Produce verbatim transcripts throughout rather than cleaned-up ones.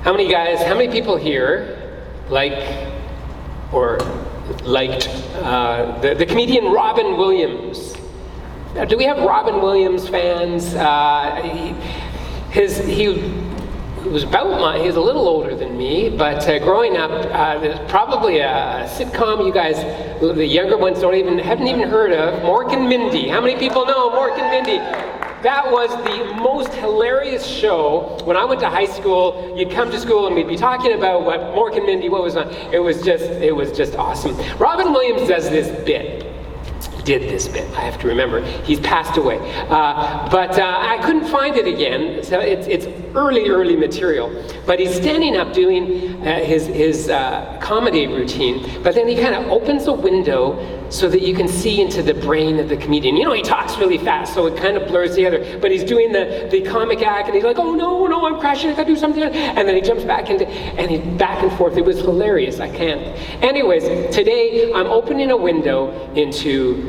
How many guys, how many people here like or liked uh, the, the comedian Robin Williams? Now, do we have Robin Williams fans? Uh, he, his, he was about my, he was a little older than me, but uh, growing up, uh, there's probably a sitcom you guys, the younger ones don't even, haven't even heard of, Mork and Mindy. How many people know Mork and Mindy? That was the most hilarious show. When I went to high school, you'd come to school and we'd be talking about what Mork and Mindy, what was on. It was just, it was just awesome. Robin Williams does this bit. Did this bit, I have to remember. He's passed away. Uh, but uh, I couldn't find it again, so it's, it's early, early material. But he's standing up doing uh, his, his uh, comedy routine, but then he kind of opens a window so that you can see into the brain of the comedian. You know, he talks really fast, so it kind of blurs together, but he's doing the, the comic act, and he's like, oh no, no, I'm crashing, I gotta do something. And then he jumps back into, and he's back and forth. It was hilarious, I can't. Anyways, today I'm opening a window into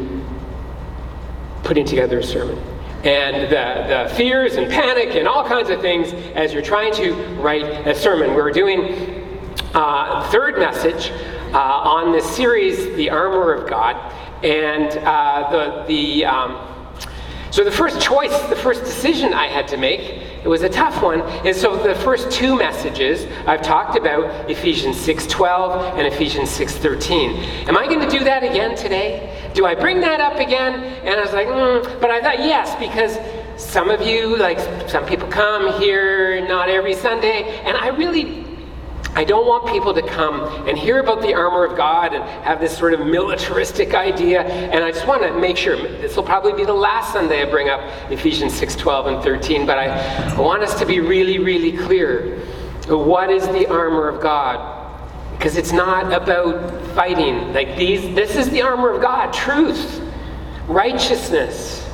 putting together a sermon. And the, the fears and panic and all kinds of things as you're trying to write a sermon. We're doing uh, third message uh, on this series, The Armor of God. And uh, the, the um, so the first choice, the first decision I had to make, it was a tough one, and so the first two messages I've talked about Ephesians six twelve and Ephesians six thirteen. Am I going to do that again today? Do I bring that up again? And I was like, mm. But I thought yes, because some of you, like some people come here not every Sunday, and I really, I don't want people to come and hear about the armor of God and have this sort of militaristic idea. And I just want to make sure, this will probably be the last Sunday I bring up Ephesians six twelve and thirteen, but I, I want us to be really, really clear. What is the armor of God? Because it's not about fighting. Like these, this is the armor of God: truth, righteousness,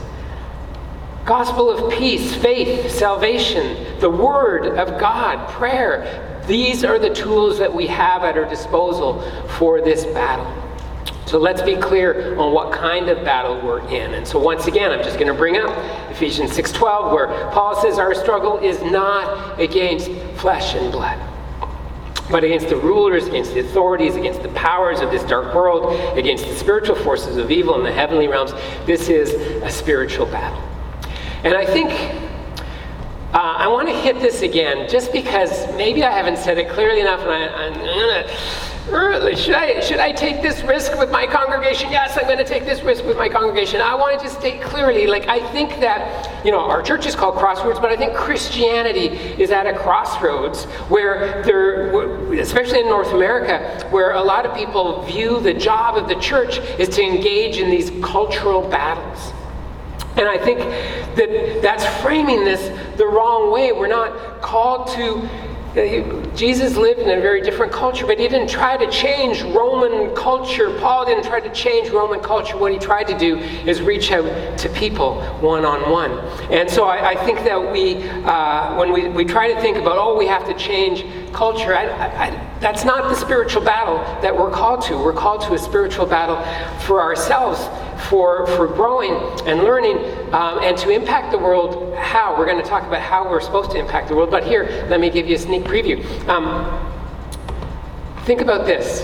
gospel of peace, faith, salvation, the word of God, prayer. These are the tools that we have at our disposal for this battle. So let's be clear on what kind of battle we're in. And so once again, I'm just going to bring up Ephesians six twelve, where Paul says our struggle is not against flesh and blood, but against the rulers, against the authorities, against the powers of this dark world, against the spiritual forces of evil in the heavenly realms. This is a spiritual battle. And I think uh, I want to hit this again, just because maybe I haven't said it clearly enough, and I, I'm going to... Should I, should I take this risk with my congregation? Yes, I'm going to take this risk with my congregation. I want to just state clearly, like, I think that, you know, our church is called Crossroads, but I think Christianity is at a crossroads where there, especially in North America, where a lot of people view the job of the church is to engage in these cultural battles. And I think that that's framing this the wrong way. We're not called to... Jesus lived in a very different culture, but he didn't try to change Roman culture. Paul didn't try to change Roman culture. What he tried to do is reach out to people one-on-one. And so I, I think that we, uh, when we, we try to think about, oh, we have to change culture, I, I, that's not the spiritual battle that we're called to. We're called to a spiritual battle for ourselves, for, for growing and learning, um, and to impact the world. How? We're going to talk about how we're supposed to impact the world. But here, let me give you a sneak preview. Um, think about this.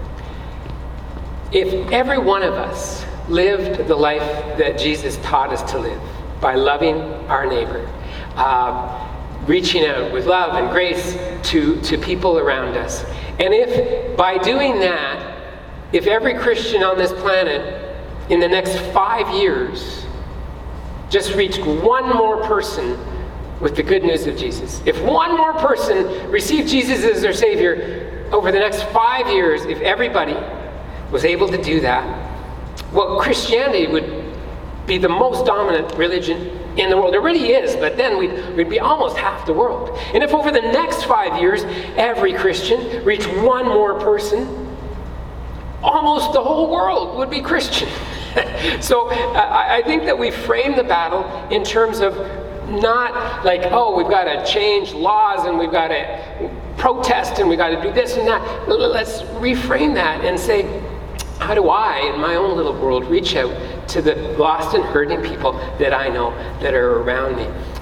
If every one of us lived the life that Jesus taught us to live, by loving our neighbor, uh, reaching out with love and grace to, to people around us, and if by doing that, if every Christian on this planet in the next five years just reached one more person with the good news of Jesus. If one more person received Jesus as their Savior over the next five years, if everybody was able to do that, well, Christianity would be the most dominant religion in the world. It already is, but then we'd, we'd be almost half the world. And if over the next five years, every Christian reached one more person, almost the whole world would be Christian. So I, I think that we frame the battle in terms of not like, oh, we've got to change laws and we've got to protest and we've got to do this and that. Let's reframe that and say, how do I, in my own little world, reach out to the lost and hurting people that I know that are around me?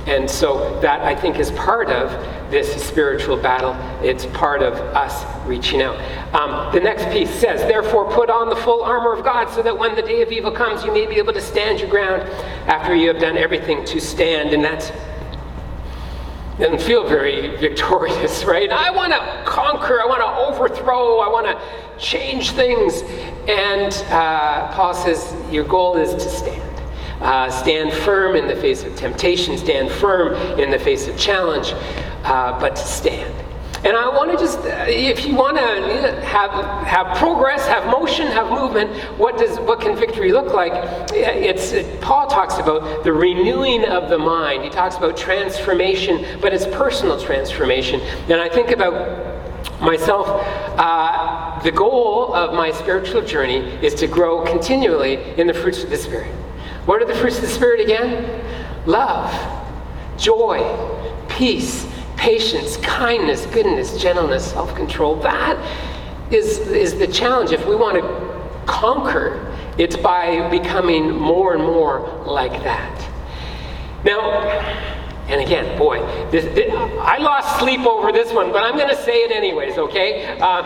And so that, I think, is part of this spiritual battle. It's part of us reaching out. Um, the next piece says, therefore put on the full armor of God so that when the day of evil comes, you may be able to stand your ground after you have done everything to stand. And that doesn't feel very victorious, right? I want to conquer. I want to overthrow. I want to change things. And uh, Paul says your goal is to stand. Uh, stand firm in the face of temptation, stand firm in the face of challenge, uh, but to stand. And I want to just, uh, if you want to have have progress, have motion, have movement, what does what can victory look like? It's it, Paul talks about the renewing of the mind. He talks about transformation, but it's personal transformation. And I think about myself, uh, the goal of my spiritual journey is to grow continually in the fruits of the Spirit. What are the fruits of the Spirit again? Love, joy, peace, patience, kindness, goodness, gentleness, self-control. That is, is the challenge. If we want to conquer, it's by becoming more and more like that. Now, and again, boy, this, this, I lost sleep over this one, but I'm going to say it anyways, okay? Um,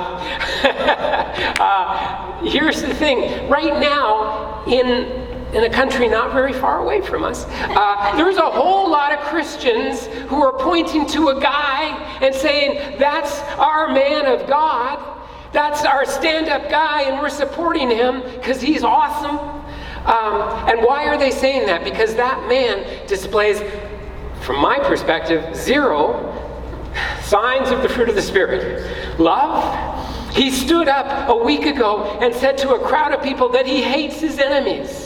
uh, here's the thing. Right now, in in a country not very far away from us, uh, there's a whole lot of Christians who are pointing to a guy and saying, that's our man of God, that's our stand-up guy, and we're supporting him because he's awesome. Um, and why are they saying that? Because that man displays, from my perspective, zero signs of the fruit of the Spirit. Love. He stood up a week ago and said to a crowd of people that he hates his enemies.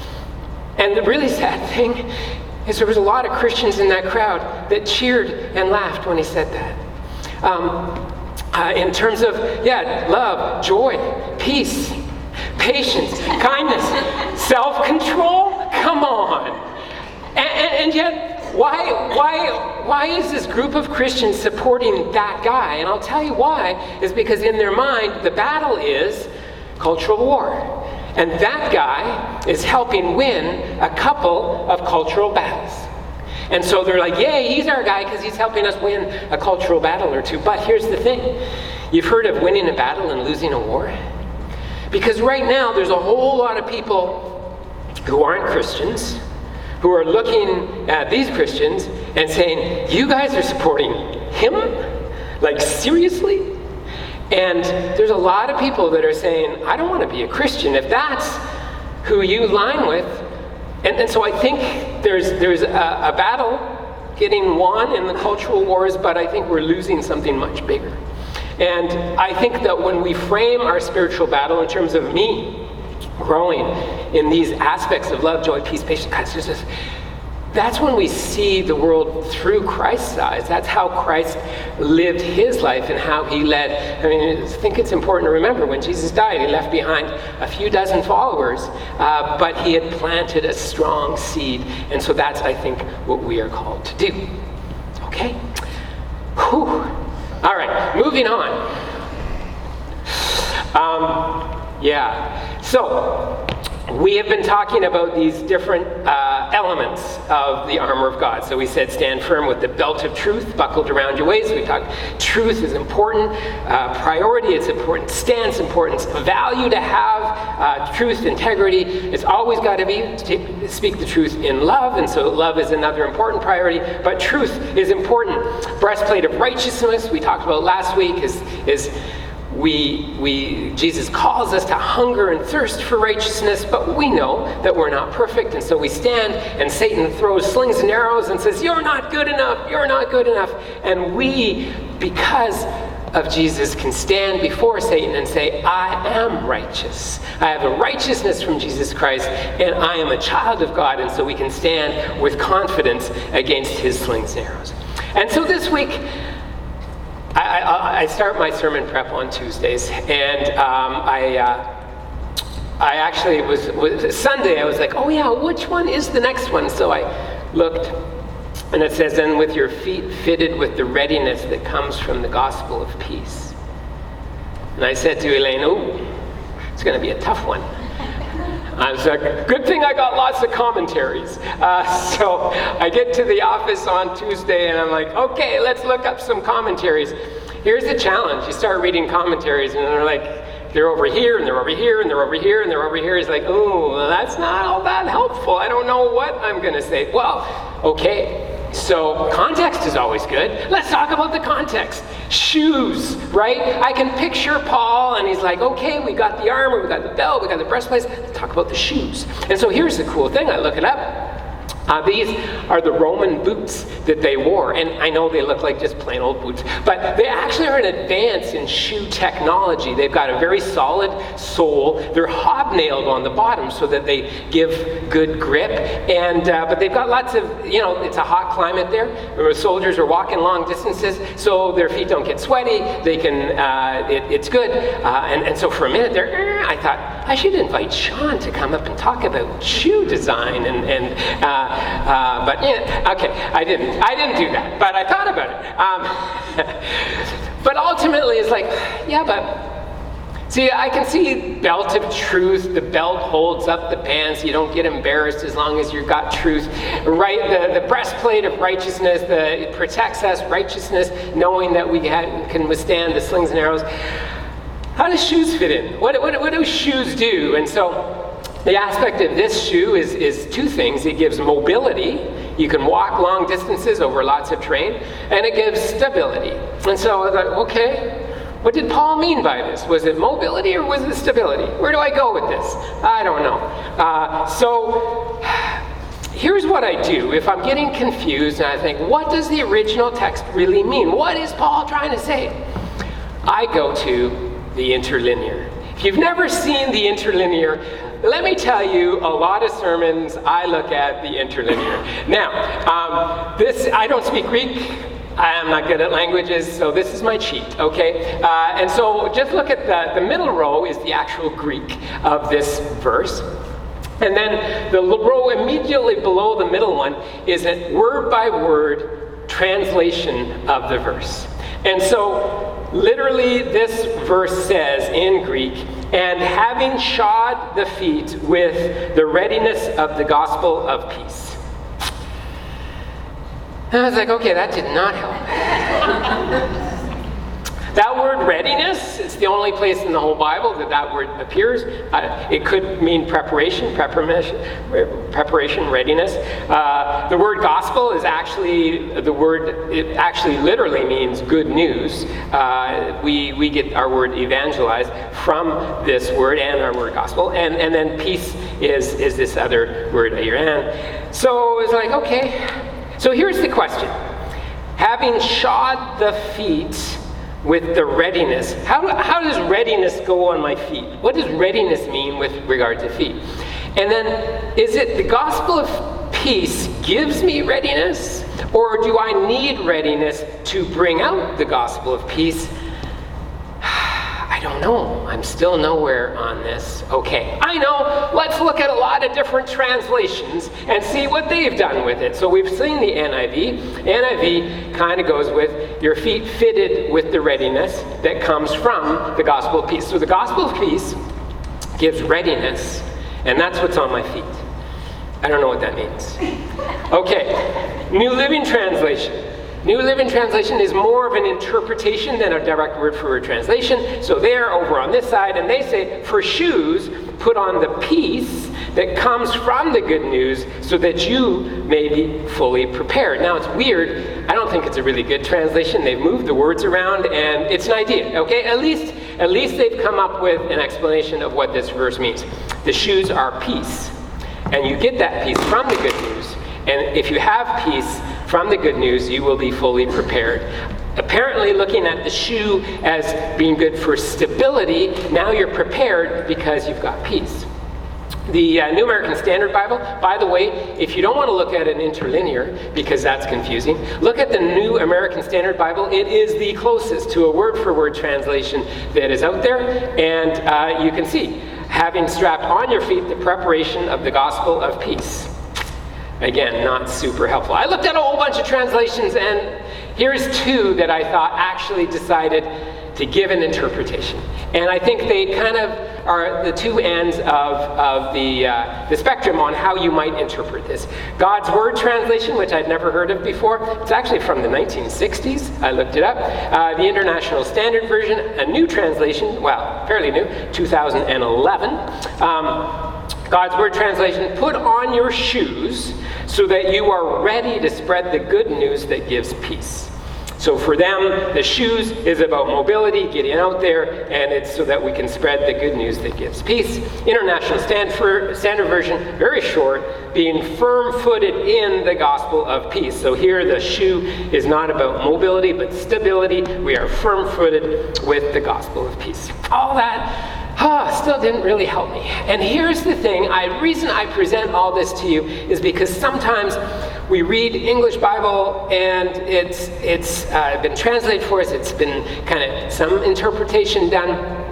And the really sad thing is there was a lot of Christians in that crowd that cheered and laughed when he said that. Um, uh, in terms of, yeah, love, joy, peace, patience, kindness, self-control, come on. And, and, and yet, why, why, why is this group of Christians supporting that guy? And I'll tell you why, is because in their mind, the battle is cultural war. And that guy is helping win a couple of cultural battles. And so they're like, yay, he's our guy because he's helping us win a cultural battle or two. But here's the thing. You've heard of winning a battle and losing a war? Because right now there's a whole lot of people who aren't Christians, who are looking at these Christians and saying, you guys are supporting him? Like, seriously? And there's a lot of people that are saying, I don't want to be a Christian if that's who you line with. And, and so I think there's there's a, a battle getting won in the cultural wars, but I think we're losing something much bigger. And I think that when we frame our spiritual battle in terms of me growing in these aspects of love, joy, peace, patience, kindness, that's when we see the world through Christ's eyes. That's how Christ lived his life and how he led. I mean, I think it's important to remember when Jesus died, he left behind a few dozen followers, uh, but he had planted a strong seed. And so that's, I think, what we are called to do. Okay? Whew. All right, moving on. Um, yeah, so we have been talking about these different uh, elements of the armor of God. So we said stand firm with the belt of truth buckled around your waist. We talked truth is important, uh, priority is important, stance importance, value to have, uh, truth, integrity. It's always got to be to speak the truth in love, and so love is another important priority, but truth is important. Breastplate of righteousness, we talked about last week, is is We, we, Jesus calls us to hunger and thirst for righteousness, but we know that we're not perfect, and so we stand, and Satan throws slings and arrows and says, you're not good enough, you're not good enough. And we, because of Jesus, can stand before Satan and say, I am righteous. I have a righteousness from Jesus Christ, and I am a child of God, and so we can stand with confidence against his slings and arrows. And so this week, I, I, I start my sermon prep on Tuesdays, and um, I uh, I actually was, was Sunday. I was like, oh yeah, which one is the next one? So I looked, and it says, "And with your feet fitted with the readiness that comes from the gospel of peace." And I said to Elaine, "Oh, it's going to be a tough one." I was like, good thing I got lots of commentaries. Uh, so I get to the office on Tuesday and I'm like, okay, let's look up some commentaries. Here's the challenge. You start reading commentaries and they're like, they're over here, and they're over here, and they're over here, and they're over here. He's like, oh, well, that's not all that helpful. I don't know what I'm going to say. Well, okay, so context is always good. Let's talk about the context. Shoes, right? I can picture Paul, and he's like, okay, we got the armor, we got the belt, we got the breastplate. Let's talk about the shoes. And so here's the cool thing. I look it up. Uh, these are the Roman boots that they wore, and I know they look like just plain old boots, but they actually are an advance in shoe technology. They've got a very solid sole. They're hobnailed on the bottom so that they give good grip, and uh, but they've got lots of, you know, it's a hot climate there. The soldiers are walking long distances, so their feet don't get sweaty. They can, uh, it, it's good, uh, and, and so for a minute there, I thought I should invite Sean to come up and talk about shoe design, and and. Uh, Uh, but yeah, okay, I didn't. I didn't do that, but I thought about it. Um, but ultimately, it's like, yeah, but see, I can see belt of truth. The belt holds up the pants. You don't get embarrassed as long as you've got truth, right? The, the breastplate of righteousness, the, it protects us, righteousness, knowing that we ha- can withstand the slings and arrows. How does shoes fit in? What, what, what do shoes do? And so. The aspect of this shoe is, is two things. It gives mobility. You can walk long distances over lots of terrain, and it gives stability. And so I thought, okay, what did Paul mean by this? Was it mobility or was it stability? Where do I go with this? I don't know. Uh, so here's what I do. If I'm getting confused and I think, what does the original text really mean? What is Paul trying to say? I go to the interlinear. If you've never seen the interlinear, let me tell you, a lot of sermons, I look at the interlinear. Now, um, this, I don't speak Greek. I am not good at languages, so this is my cheat, okay? Uh, and so just look at the, the middle row is the actual Greek of this verse. And then the row immediately below the middle one is a word-by-word translation of the verse. And so, literally, this verse says in Greek, and having shod the feet with the readiness of the gospel of peace. And I was like, okay, that did not help. That word readiness, it's the only place in the whole Bible that that word appears. Uh, it could mean preparation, preparation, preparation, readiness. Uh, the word gospel is actually, the word, it actually literally means good news. Uh, we, we get our word evangelize from this word and our word gospel. And, and then peace is, is this other word, Iran. So it's like, okay. So here's the question. Having shod the feet with the readiness. How, how does readiness go on my feet? What does readiness mean with regard to feet? And then, is it the gospel of peace gives me readiness? Or do I need readiness to bring out the gospel of peace? I don't know. I'm still nowhere on this. Okay, I know. Let's look at a lot of different translations and see what they've done with it. So we've seen the N I V. N I V kind of goes with your feet fitted with the readiness that comes from the gospel of peace. So the gospel of peace gives readiness, and that's what's on my feet. I don't know what that means. Okay, New Living Translation. New Living Translation is more of an interpretation than a direct word-for-word translation. So they're over on this side, and they say, for shoes, put on the peace that comes from the good news so that you may be fully prepared. Now, it's weird. I don't think it's a really good translation. They've moved the words around, and it's an idea, okay? At least, at least they've come up with an explanation of what this verse means. The shoes are peace, and you get that peace from the good news. And if you have peace from the good news, you will be fully prepared. Apparently, looking at the shoe as being good for stability, now you're prepared because you've got peace. The uh, New American Standard Bible, by the way, if you don't want to look at an interlinear, because that's confusing, look at the New American Standard Bible. It is the closest to a word-for-word translation that is out there, and uh, you can see, having strapped on your feet the preparation of the gospel of peace. Again, not super helpful. I looked at a whole bunch of translations, and here's two that I thought actually decided to give an interpretation. And I think they kind of are the two ends of, of the, uh, the spectrum on how you might interpret this. God's Word translation, which I'd never heard of before, it's actually from the nineteen sixties. I looked it up. Uh, the International Standard Version, a new translation, well, fairly new, two thousand eleven. Um, God's Word translation, put on your shoes so that you are ready to spread the good news that gives peace. So for them, the shoes is about mobility, getting out there, and it's so that we can spread the good news that gives peace. International Standard, Standard Version, very short, being firm-footed in the gospel of peace. So here the shoe is not about mobility, but stability. We are firm-footed with the gospel of peace. All that Ah, still didn't really help me. And here's the thing, I reason I present all this to you is because sometimes we read English Bible and it's it's uh, been translated for us, it's been kind of some interpretation done.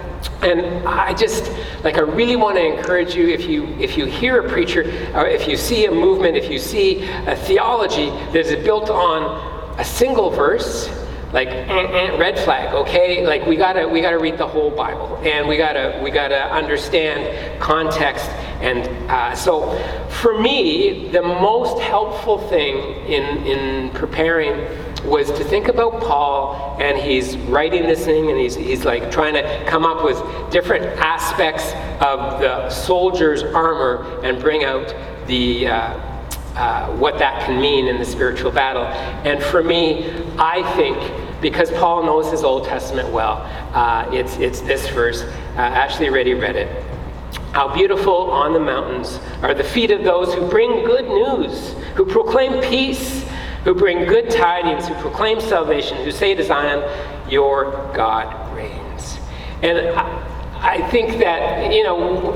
And I just, like, I really want to encourage you, if you if you hear a preacher, or if you see a movement, if you see a theology that is built on a single verse, like eh, eh, red flag, okay? Like we gotta we gotta read the whole Bible, and we gotta we gotta understand context. And uh, so, for me, the most helpful thing in in preparing was to think about Paul, and he's writing this thing, and he's he's like trying to come up with different aspects of the soldier's armor and bring out the. Uh, Uh, what that can mean in the spiritual battle. And for me, I think, because Paul knows his Old Testament well, uh, it's it's this verse. Uh, Ashley already read it. How beautiful on the mountains are the feet of those who bring good news, who proclaim peace, who bring good tidings, who proclaim salvation, who say to Zion, your God reigns. And I, I think that, you know,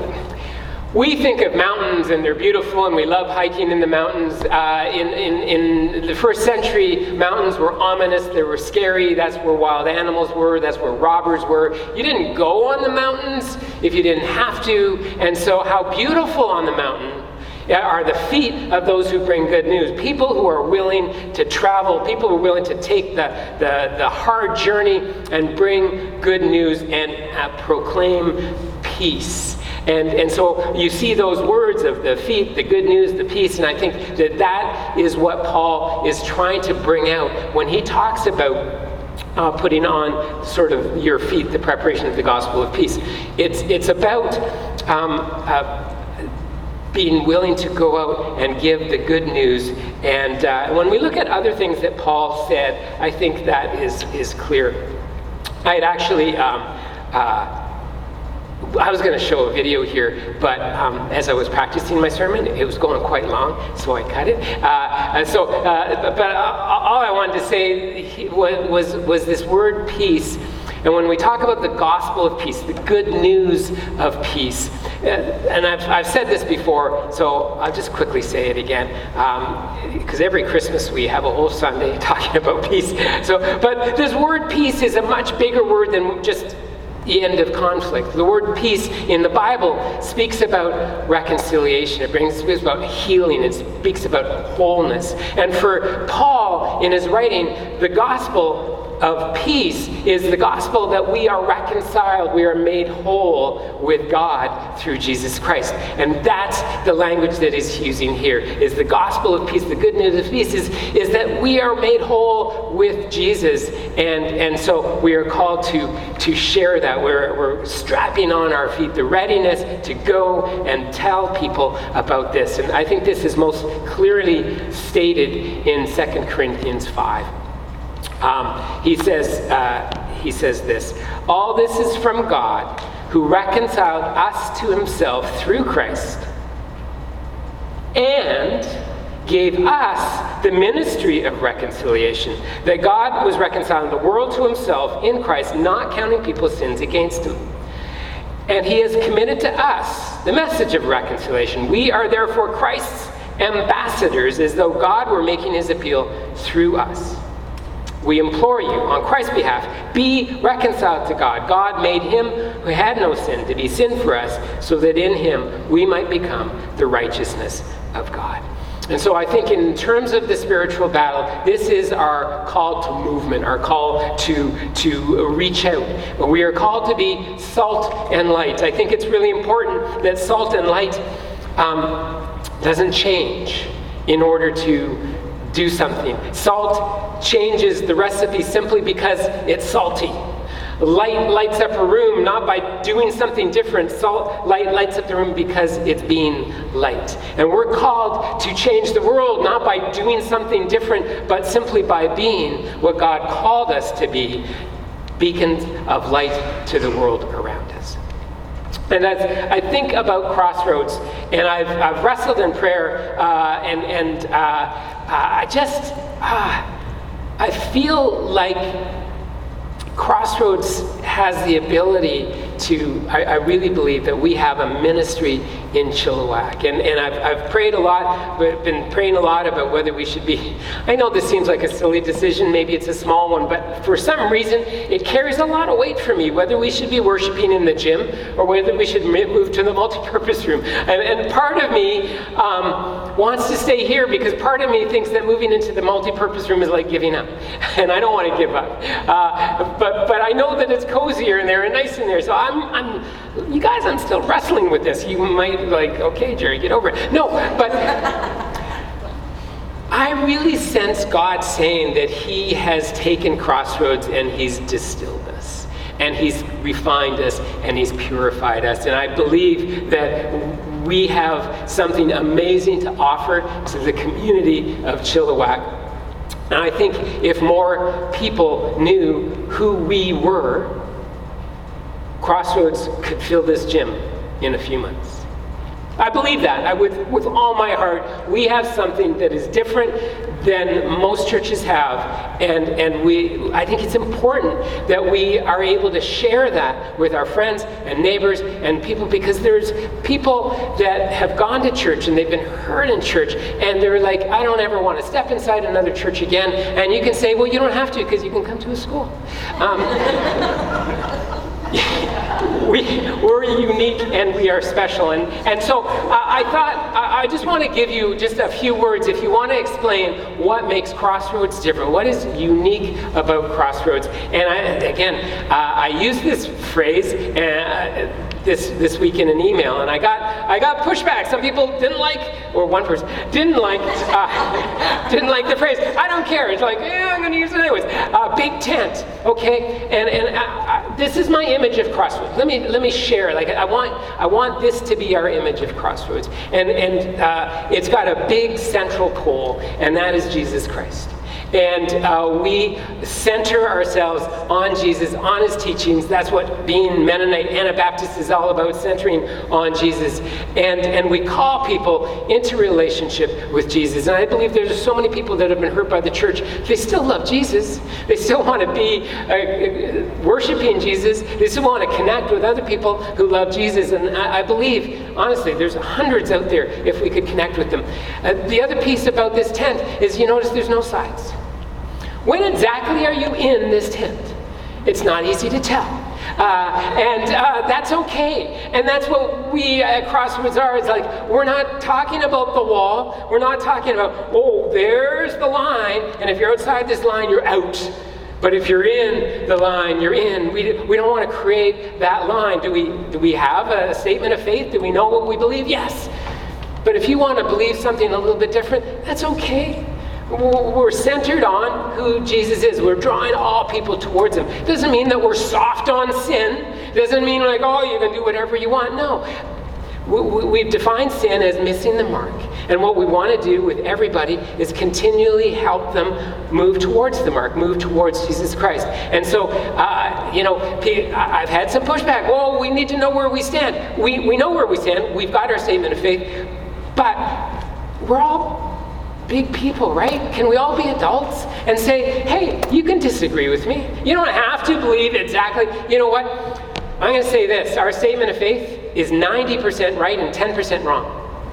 we think of mountains and they're beautiful and we love hiking in the mountains. Uh, in, in, in the first century, mountains were ominous, they were scary, that's where wild animals were, that's where robbers were. You didn't go on the mountains if you didn't have to. And so how beautiful on the mountain are the feet of those who bring good news. People who are willing to travel, people who are willing to take the, the, the hard journey and bring good news and uh, proclaim peace. And and so you see those words of the feet, the good news, the peace, and I think that that is what Paul is trying to bring out when he talks about uh, putting on sort of your feet, the preparation of the gospel of peace. It's it's about um, uh, being willing to go out and give the good news. And uh, when we look at other things that Paul said, I think that is is clear. I had actually. Um, uh, I was going to show a video here, but um, as I was practicing my sermon, it was going quite long, so I cut it. Uh, and so, uh, but all I wanted to say was, was this word peace. And when we talk about the gospel of peace, the good news of peace, and I've, I've said this before, so I'll just quickly say it again, because um, every Christmas we have a whole Sunday talking about peace. So, but this word peace is a much bigger word than just the end of conflict. The word peace in the Bible speaks about reconciliation. It brings speaks about healing. It speaks about wholeness. And for Paul, in his writing, the gospel of peace is the gospel that we are reconciled, we are made whole with God through Jesus Christ. And that's the language that he's using here, is the gospel of peace. The good news of peace is, is that we are made whole with Jesus. And, and so we are called to, to share that. We're, we're strapping on our feet the readiness to go and tell people about this. And I think this is most clearly stated in Second Corinthians five. Um, he says, uh, he says this, all this is from God, who reconciled us to himself through Christ and gave us the ministry of reconciliation, that God was reconciling the world to himself in Christ, not counting people's sins against him. And he has committed to us the message of reconciliation. We are therefore Christ's ambassadors, as though God were making his appeal through us. We implore you, on Christ's behalf, be reconciled to God. God made him who had no sin to be sin for us, so that in him we might become the righteousness of God. And so I think in terms of the spiritual battle, this is our call to movement, our call to, to reach out. We are called to be salt and light. I think it's really important that salt and light um, doesn't change in order to do something. Salt changes the recipe simply because it's salty. Light lights up a room not by doing something different. Salt light lights up the room because it's being light. And we're called to change the world not by doing something different, but simply by being what God called us to be, beacons of light to the world around us. And as I think about Crossroads, and I've, I've wrestled in prayer, uh, and, and uh, uh, I just, uh, I feel like Crossroads has the ability to, I, I really believe that we have a ministry in Chilliwack. And, and I've, I've prayed a lot, but been praying a lot about whether we should be, I know this seems like a silly decision, maybe it's a small one, but for some reason it carries a lot of weight for me, whether we should be worshiping in the gym or whether we should move to the multi-purpose room. And, and part of me um, wants to stay here because part of me thinks that moving into the multi-purpose room is like giving up. And I don't want to give up. Uh, but, but I know that it's cozier in there and nice in there, so I'm I'm, I'm, you guys, I'm still wrestling with this. You might like, okay, Jerry, get over it. No, but I really sense God saying that he has taken Crossroads and he's distilled us. And he's refined us and he's purified us. And I believe that we have something amazing to offer to the community of Chilliwack. And I think if more people knew who we were, Crossroads could fill this gym in a few months. I believe that. I, with, with all my heart, we have something that is different than most churches have. And, and we, I think it's important that we are able to share that with our friends and neighbors and people, because there's people that have gone to church and they've been hurt in church and they're like, I don't ever want to step inside another church again. And you can say, well, you don't have to because you can come to a school. Um, We, we're unique and we are special. And, and so uh, I thought, I, I just want to give you just a few words if you want to explain what makes Crossroads different. What is unique about Crossroads? And I, again, uh, I used this phrase uh, this this week in an email, and I got I got pushback. Some people didn't like, or one person didn't like uh, didn't like the phrase. I don't care. It's like, yeah, I'm going to use it anyways. Uh, big tent, okay? And and I, I, this is my image of Crossroads. Let me let me share. Like I want I want this to be our image of Crossroads, and and uh, it's got a big central pole, and that is Jesus Christ. And uh, we center ourselves on Jesus, on his teachings. That's what being Mennonite Anabaptist is all about, centering on Jesus. And, and we call people into relationship with Jesus. And I believe there's so many people that have been hurt by the church. They still love Jesus. They still want to be uh, worshiping Jesus. They still want to connect with other people who love Jesus. And I, I believe, honestly, there's hundreds out there if we could connect with them. Uh, the other piece about this tent is you notice there's no sides. When exactly are you in this tent? It's not easy to tell. Uh, and uh, that's okay. And that's what we at Crossroads are. It's like, we're not talking about the wall. We're not talking about, oh, there's the line. And if you're outside this line, you're out. But if you're in the line, you're in. We, we don't want to create that line. Do we, do we have a statement of faith? Do we know what we believe? Yes. But if you want to believe something a little bit different, that's okay. We're centered on who Jesus is. We're drawing all people towards him. Doesn't mean that we're soft on sin. Doesn't mean like, oh, you can do whatever you want. No. We've defined sin as missing the mark. And what we want to do with everybody is continually help them move towards the mark, move towards Jesus Christ. And so, uh, you know, I've had some pushback. Well, we need to know where we stand. We, we know where we stand. We've got our statement of faith. But we're all big people, right? Can we all be adults and say, hey, you can disagree with me. You don't have to believe exactly. You know what? I'm going to say this. Our statement of faith is ninety percent right and ten percent wrong.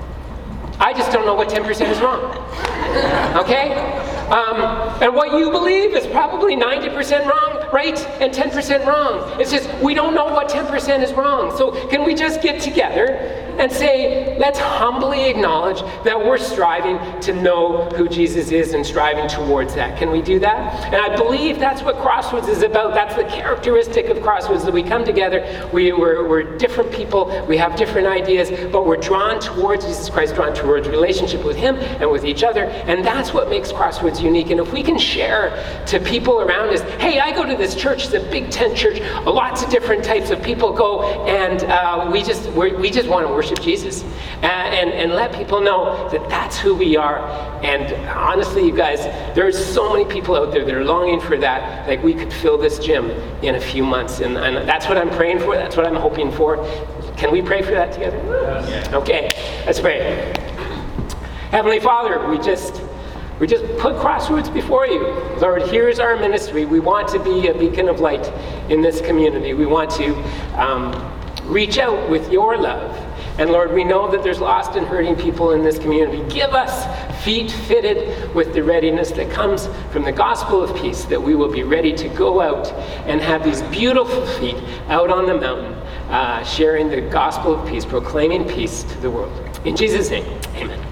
I just don't know what ten percent is wrong. Okay? Um, and what you believe is probably ninety percent wrong. right and ten percent wrong. It's just we don't know what ten percent is wrong. So can we just get together and say, let's humbly acknowledge that we're striving to know who Jesus is and striving towards that. Can we do that? And I believe that's what Crossroads is about. That's the characteristic of Crossroads, that we come together, we, we're, we're different people, we have different ideas, but we're drawn towards Jesus Christ, drawn towards relationship with him and with each other. And that's what makes Crossroads unique. And if we can share to people around us, hey, I go to this church, it's a big tent church, lots of different types of people go, and uh, we just we're, we just want to worship Jesus, and, and and let people know that that's who we are. And honestly, you guys, there's so many people out there that are longing for that. Like, we could fill this gym in a few months, and, and that's what I'm praying for. That's what I'm hoping for. Can we pray for that together? Yes. Okay, let's pray. Heavenly Father, we just we just put Crossroads before you. Lord, here's our ministry. We want to be a beacon of light in this community. We want to um, reach out with your love. And Lord, we know that there's lost and hurting people in this community. Give us feet fitted with the readiness that comes from the gospel of peace, that we will be ready to go out and have these beautiful feet out on the mountain, uh, sharing the gospel of peace, proclaiming peace to the world. In Jesus' name, amen.